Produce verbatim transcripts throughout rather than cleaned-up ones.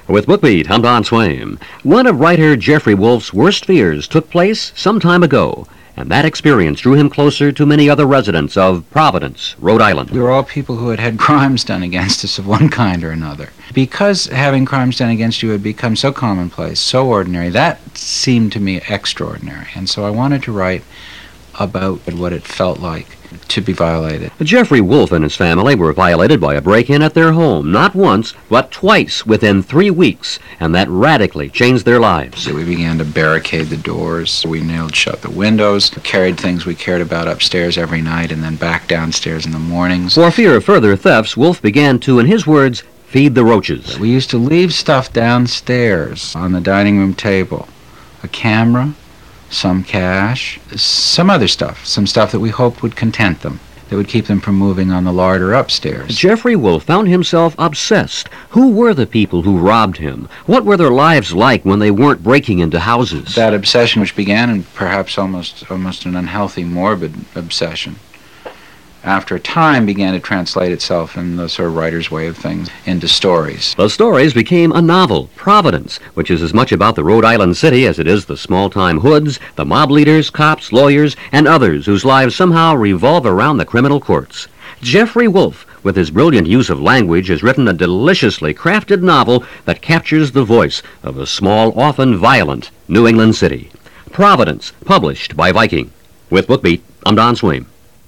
With BookBeat, I'm Don Swaim. One of writer Jeffrey Wolf's worst fears took place some time ago, and that experience drew him closer to many other residents of Providence, Rhode Island. We were all people who had had crimes done against us of one kind or another. Because having crimes done against you had become so commonplace, so ordinary, that seemed to me extraordinary. And so I wanted to write about what it felt like to be violated. Jeffrey Wolf and his family were violated by a break-in at their home, not once, but twice within three weeks, and that radically changed their lives. So we began to barricade the doors. We nailed shut the windows, carried things we cared about upstairs every night, and then back downstairs in the mornings. For fear of further thefts, Wolf began to, in his words, feed the roaches. We used to leave stuff downstairs on the dining room table. A camera, some cash, some other stuff, some stuff that we hoped would content them, that would keep them from moving on the larder upstairs. Jeffrey Wolf found himself obsessed. Who were the people who robbed him? What were their lives like when they weren't breaking into houses? That obsession, which began in perhaps almost, almost an unhealthy, morbid obsession, after a time began to translate itself in the sort of writer's way of things into stories. The stories became a novel, Providence, which is as much about the Rhode Island city as it is the small-time hoods, the mob leaders, cops, lawyers, and others whose lives somehow revolve around the criminal courts. Jeffrey Wolf, with his brilliant use of language, has written a deliciously crafted novel that captures the voice of a small, often violent New England city. Providence, published by Viking. With BookBeat, I'm Don Swaim.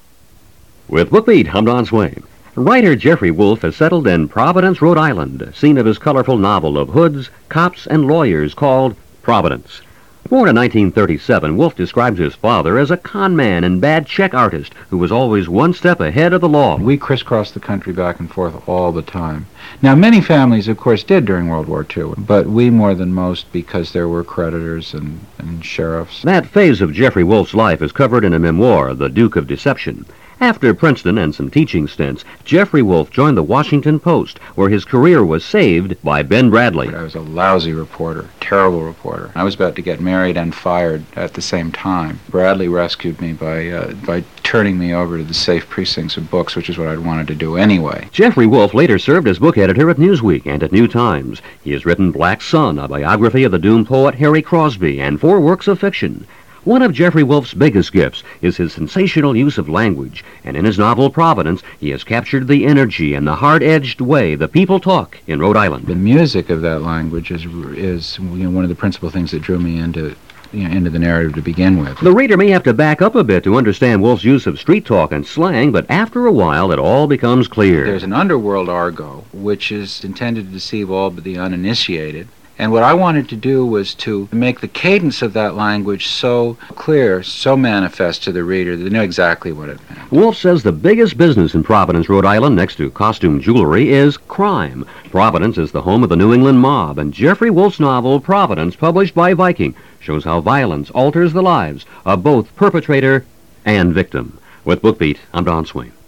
With BookBeat, I'm Don Swaim. Writer Jeffrey Wolf has settled in Providence, Rhode Island, scene of his colorful novel of hoods, cops, and lawyers called Providence. Born in nineteen thirty-seven, Wolf describes his father as a con man and bad check artist who was always one step ahead of the law. We crisscrossed the country back and forth all the time. Now, many families, of course, did during World War Two, but we more than most because there were creditors and, and sheriffs. That phase of Jeffrey Wolf's life is covered in a memoir, The Duke of Deception. After Princeton and some teaching stints, Jeffrey Wolf joined the Washington Post, where his career was saved by Ben Bradlee. I was a lousy reporter, terrible reporter. I was about to get married and fired at the same time. Bradlee rescued me by uh, by turning me over to the safe precincts of books, which is what I'd wanted to do anyway. Jeffrey Wolf later served as book editor at Newsweek and at New Times. He has written Black Sun, a biography of the doomed poet Harry Crosby, and four works of fiction. One of Jeffrey Wolf's biggest gifts is his sensational use of language, and in his novel Providence, he has captured the energy and the hard-edged way the people talk in Rhode Island. The music of that language is is you know, one of the principal things that drew me into you know, into the narrative to begin with. The reader may have to back up a bit to understand Wolf's use of street talk and slang, but after a while it all becomes clear. There's an underworld argot, which is intended to deceive all but the uninitiated. And what I wanted to do was to make the cadence of that language so clear, so manifest to the reader that they know exactly what it meant. Wolf says the biggest business in Providence, Rhode Island, next to costume jewelry, is crime. Providence is the home of the New England mob, and Jeffrey Wolf's novel, Providence, published by Viking, shows how violence alters the lives of both perpetrator and victim. With BookBeat, I'm Don Swaim.